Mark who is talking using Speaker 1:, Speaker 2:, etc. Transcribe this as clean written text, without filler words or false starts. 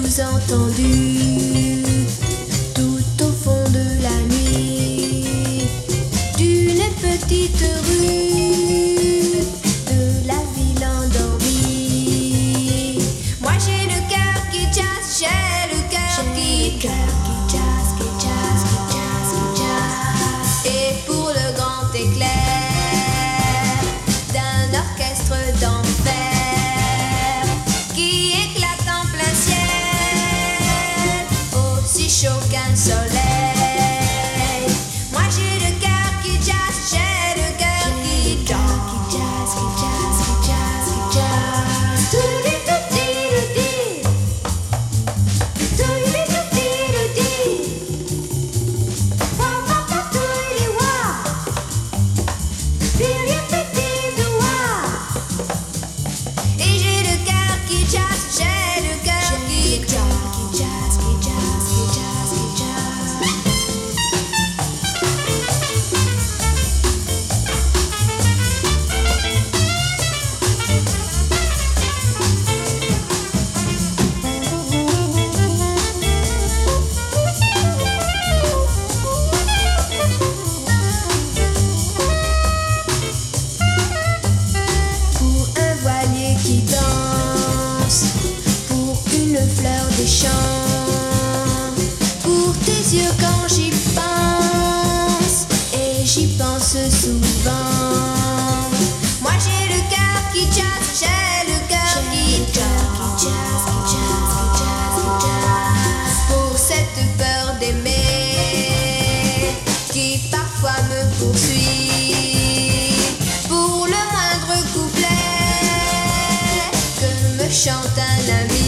Speaker 1: sous-entendu tout au fond de la nuit d'une petite rue de la ville endormie. Moi j'ai le cœur qui jazz, j'ai le cœur qui jazz, qui jazz, qui jazz, qui jazz. Et pour le grand éclair d'un orchestre d'enfer qui éclate en plein ciel, aussi chaud qu'un soleil. Moi j'ai le cœur qui jazz, j'ai le cœur qui jazz, qui jazz, qui jazz, qui jazz, qui jazz. Toudi-toudi-toudi, toudi-toudi-toudi, wa-wa-pa-toudi-wa, bili-piti-doua. Et j'ai le cœur qui jazz, j'ai le cœur qui jazz, qui jazz, qui jazz, qui jazz, qui jazz. Pour un voilier qui danse, pour une fleur des champs, pour tes yeux quand j'y pense, et j'y pense souvent. Moi j'ai le cœur qui jazz, j'ai le cœur qui jazz, qui jazz, qui jazz, qui jazz, qui jazz. Pour cette peur d'aimer qui parfois me poursuit, pour le moindre couplet que me chante un ami.